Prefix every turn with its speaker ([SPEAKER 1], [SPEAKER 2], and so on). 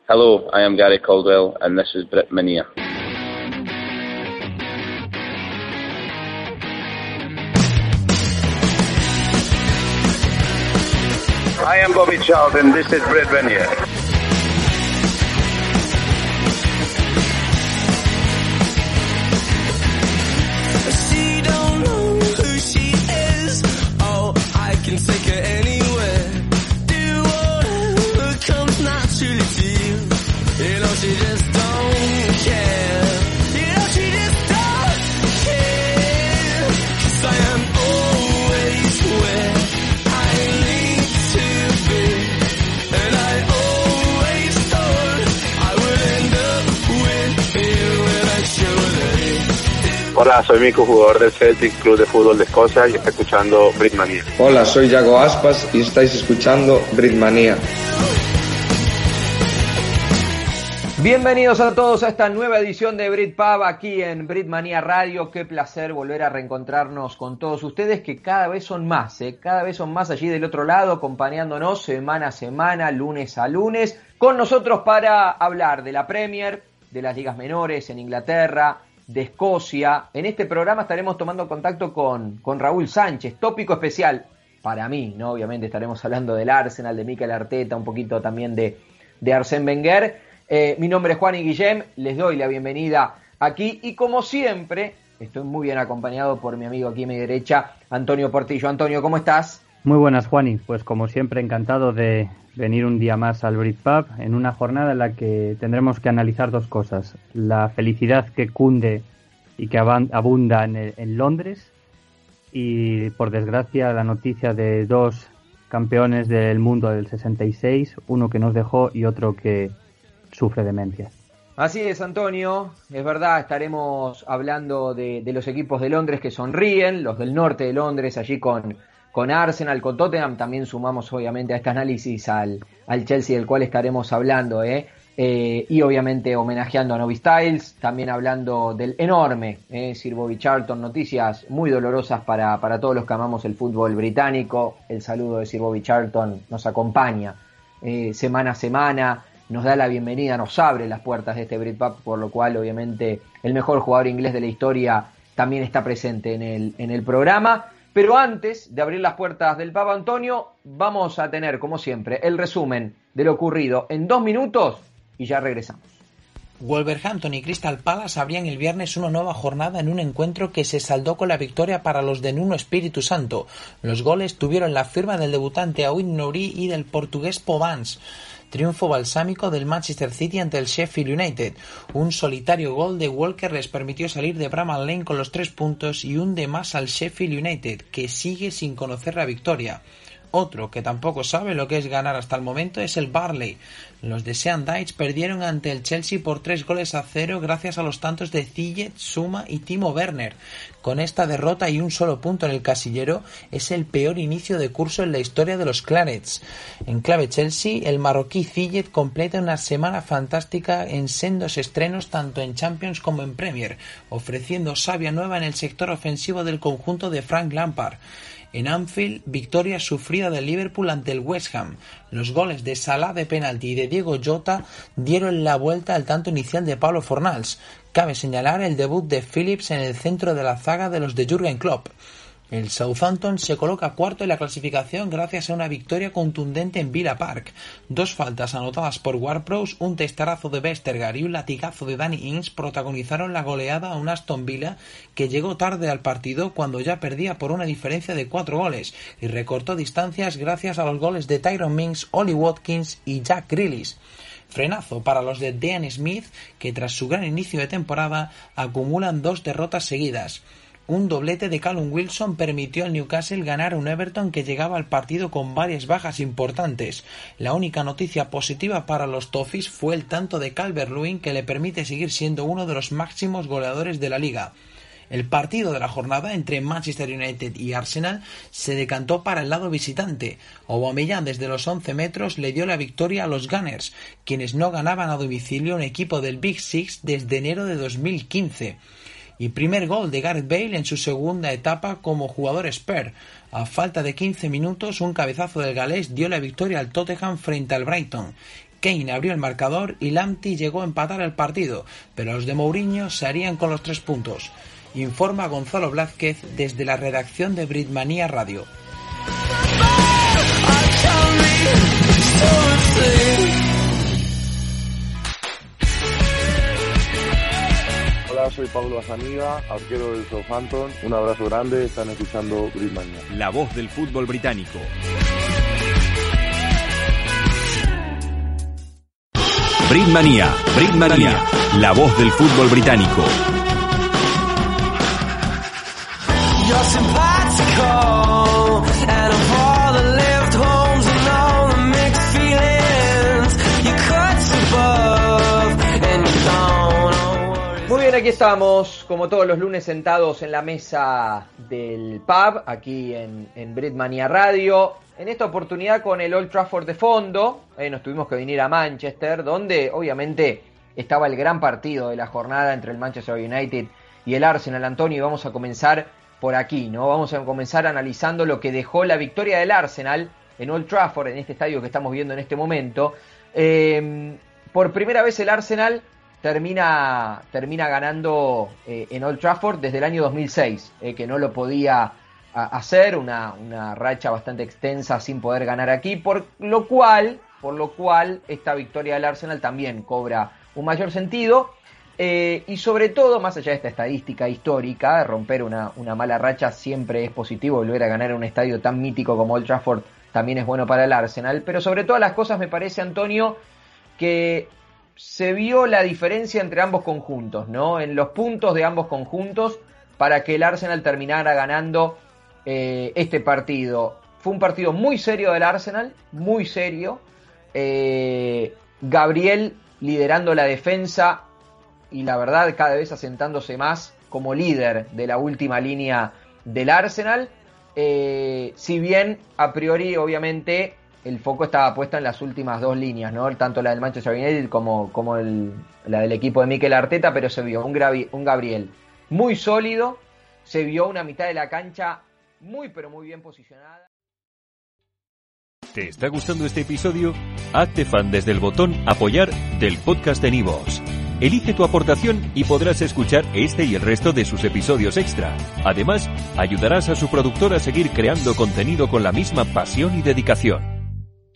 [SPEAKER 1] Hello, I am Gary Caldwell, and this is Britmania.
[SPEAKER 2] I am Bobby Charlton, this is Britmania.
[SPEAKER 3] She don't know who she is. Oh, I can take her anywhere. Do whatever comes naturally to you. You know she just don't care. You know she just don't care. 'Cause I am always where I need to be. And I always thought I would end up with you eventually.
[SPEAKER 4] Hola, soy Mico, jugador del Celtic Club de Fútbol de Escocia y está escuchando Britmania.
[SPEAKER 5] Hola, soy Yago Aspas y estáis escuchando Britmania.
[SPEAKER 6] Bienvenidos a todos a esta nueva edición de Britpub aquí en Britmania Radio. Qué placer volver a reencontrarnos con todos ustedes, que cada vez son más, cada vez son más allí del otro lado, acompañándonos semana a semana, lunes a lunes, con nosotros para hablar de la Premier, de las ligas menores en Inglaterra, de Escocia. En este programa estaremos tomando contacto con Raúl Sánchez, tópico especial para mí, ¿no? Obviamente estaremos hablando del Arsenal, de Mikel Arteta, un poquito también de Arsène Wenger. Mi nombre es Juan y Guillem, les doy la bienvenida aquí y como siempre estoy muy bien acompañado por mi amigo aquí a mi derecha, Antonio Portillo. Antonio, ¿cómo estás?
[SPEAKER 7] Muy buenas, Juani. Pues como siempre, encantado de venir un día más al Britpub en una jornada en la que tendremos que analizar dos cosas: la felicidad que cunde y que abunda en Londres, y por desgracia la noticia de dos campeones del mundo del 66, uno que nos dejó y otro que sufre demencia.
[SPEAKER 6] Así es, Antonio, es verdad, estaremos hablando de los equipos de Londres que sonríen, los del norte de Londres, allí con Arsenal, con Tottenham. También sumamos obviamente a este análisis al Chelsea, del cual estaremos hablando, y obviamente homenajeando a Nobby Stiles, también hablando del enorme Sir Bobby Charlton. Noticias muy dolorosas para todos los que amamos el fútbol británico. El saludo de Sir Bobby Charlton nos acompaña semana a semana, nos da la bienvenida, nos abre las puertas de este Britpub, por lo cual obviamente el mejor jugador inglés de la historia también está presente en el programa. Pero antes de abrir las puertas del pub, Antonio, vamos a tener, como siempre, el resumen de lo ocurrido en 2 minutos y ya regresamos.
[SPEAKER 8] Wolverhampton y Crystal Palace abrían el viernes una nueva jornada en un encuentro que se saldó con la victoria para los de Nuno Espíritu Santo. Los goles tuvieron la firma del debutante Awid Nouri y del portugués Povans. Triunfo balsámico del Manchester City ante el Sheffield United. Un solitario gol de Walker les permitió salir de Bramall Lane con los 3 puntos y un de más al Sheffield United, que sigue sin conocer la victoria. Otro que tampoco sabe lo que es ganar hasta el momento es el Burnley. Los de Sean Dyche perdieron ante el Chelsea por 3-0 gracias a los tantos de Ziyech, Suma y Timo Werner. Con esta derrota y un solo punto en el casillero, es el peor inicio de curso en la historia de los Clarets. En clave Chelsea, el marroquí Ziyech completa una semana fantástica en sendos estrenos tanto en Champions como en Premier, ofreciendo savia nueva en el sector ofensivo del conjunto de Frank Lampard. En Anfield, victoria sufrida del Liverpool ante el West Ham. Los goles de Salah de penalti y de Diego Jota dieron la vuelta al tanto inicial de Pablo Fornals. Cabe señalar el debut de Phillips en el centro de la zaga de los de Jürgen Klopp. El Southampton se coloca cuarto en la clasificación gracias a una victoria contundente en Villa Park. 2 faltas anotadas por Ward-Prowse, un testarazo de Vestergaard y un latigazo de Danny Ings protagonizaron la goleada a un Aston Villa que llegó tarde al partido cuando ya perdía por una diferencia de 4 goles y recortó distancias gracias a los goles de Tyrone Mings, Ollie Watkins y Jack Grealish. Frenazo para los de Dean Smith, que tras su gran inicio de temporada acumulan 2 derrotas seguidas. Un doblete de Callum Wilson permitió al Newcastle ganar a un Everton que llegaba al partido con varias bajas importantes. La única noticia positiva para los Toffees fue el tanto de Calvert-Lewin, que le permite seguir siendo uno de los máximos goleadores de la liga. El partido de la jornada entre Manchester United y Arsenal se decantó para el lado visitante. Aubameyang desde los 11 metros le dio la victoria a los Gunners, quienes no ganaban a domicilio un equipo del Big Six desde enero de 2015. Y primer gol de Gareth Bale en su segunda etapa como jugador Spurs. A falta de 15 minutos, un cabezazo del galés dio la victoria al Tottenham frente al Brighton. Kane abrió el marcador y Lamptey llegó a empatar el partido, pero los de Mourinho se harían con los 3 puntos. Informa Gonzalo Blázquez desde la redacción de Britmania Radio.
[SPEAKER 9] Hola, soy Pablo Bazaniga, arquero del Southampton. Un abrazo grande, están escuchando Britmania.
[SPEAKER 10] La voz del fútbol británico. Britmania, la voz del fútbol británico.
[SPEAKER 6] Muy bien, aquí estamos, como todos los lunes, sentados en la mesa del pub, aquí en Britmania Radio. En esta oportunidad con el Old Trafford de fondo, nos tuvimos que venir a Manchester, donde obviamente estaba el gran partido de la jornada entre el Manchester United y el Arsenal. Antonio, y vamos a comenzar por aquí, ¿no? Vamos a comenzar analizando lo que dejó la victoria del Arsenal en Old Trafford, en este estadio que estamos viendo en este momento. Por primera vez el Arsenal termina ganando en Old Trafford desde el año 2006, que no lo podía hacer, una racha bastante extensa sin poder ganar aquí, por lo cual esta victoria del Arsenal también cobra un mayor sentido, y sobre todo, más allá de esta estadística histórica, romper una mala racha siempre es positivo. Volver a ganar en un estadio tan mítico como Old Trafford también es bueno para el Arsenal, pero sobre todas las cosas me parece, Antonio, que se vio la diferencia entre ambos conjuntos, ¿no? En los puntos de ambos conjuntos para que el Arsenal terminara ganando este partido. Fue un partido muy serio del Arsenal, muy serio. Gabriel liderando la defensa y la verdad cada vez asentándose más como líder de la última línea del Arsenal. Si bien a priori obviamente el foco estaba puesto en las últimas 2 líneas, ¿no? Tanto la del Manchester United como la del equipo de Mikel Arteta, pero se vio un Gabriel muy sólido, se vio una mitad de la cancha muy pero muy bien posicionada.
[SPEAKER 10] ¿Te está gustando este episodio? Hazte fan desde el botón Apoyar del podcast de Nivos. Elige tu aportación y podrás escuchar este y el resto de sus episodios extra. Además, ayudarás a su productor a seguir creando contenido con la misma pasión y dedicación.